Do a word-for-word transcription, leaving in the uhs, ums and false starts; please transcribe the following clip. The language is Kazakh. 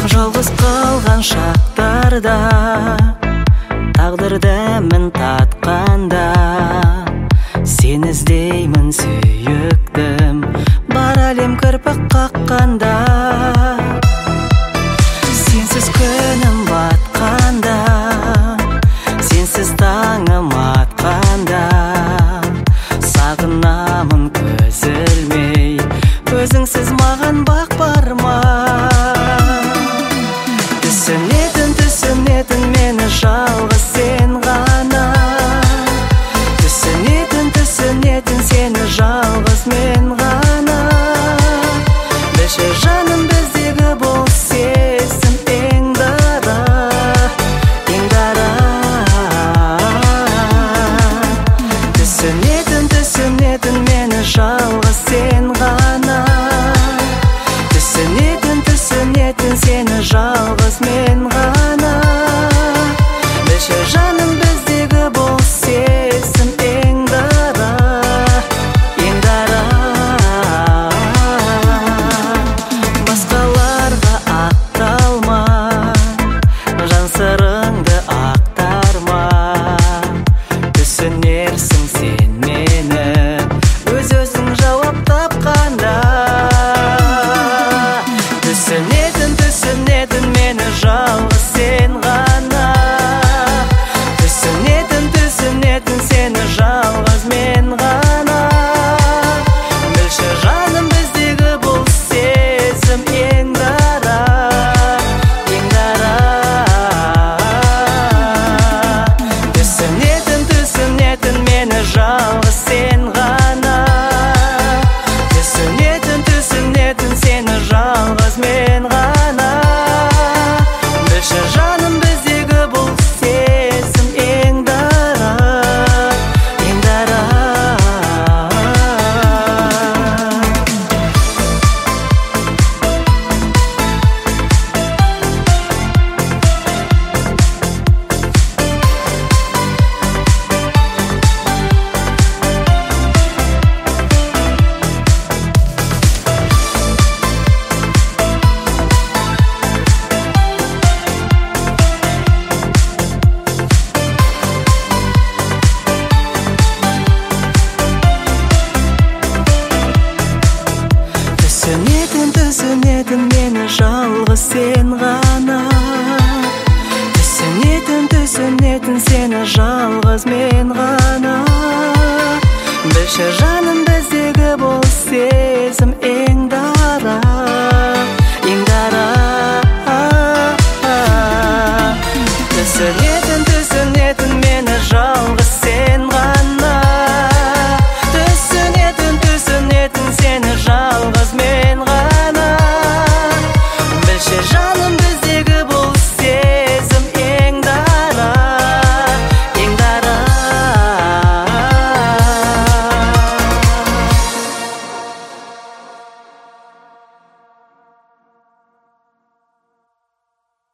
Жалғыз қалған шақтарда, тағдырды мін татқанда, сен іздеймін сүйіктім, бар әлем кірпік қаққанда. Сенсіз күнім батқанда, сенсіз таңым атқанда, сағынамын көз ілмей, өзіңсіз маған бақ бар ма? Түсінетін, түсінетін мені жалғыз сен ғана. Түсінетін, түсінетін сені жалғыз мен ғана. Білші жаным, біздегі бұл сезім ең дара, ең дара. Түсінетін, түсінетін мені жалғыз сен ғана. Түсінетін, түсінетін сені жалғыз мен ғана. Білші жаным, біздегі бұл сезім ең дара, ең дара. Басқаларға ақталма, жан сырыңды ақтарма. Түсінерсің сен мені, өз-өзің жауап тапқанда. Түсінетін, түсінетін мені жалғыз сен ғана. Түсінетін, түсінетін сені жалғыз мен ғана. Білші жаным, біздегі бұл сезім ең дара, ең дара. Түсінетін, түсінетін мені жалғыз сен ғана. Түсінетін, түсінетін сені жалғыз мен ғана. Білші жаным, біздегі бұл сезім ең дара, ең дара. Түсінетін, түсінетін мені жалғыз сен ғана. Түсінетін, түсінетін сені жалғыз мен ғана. Білші жаным, біздегі бұл сезім ең дара.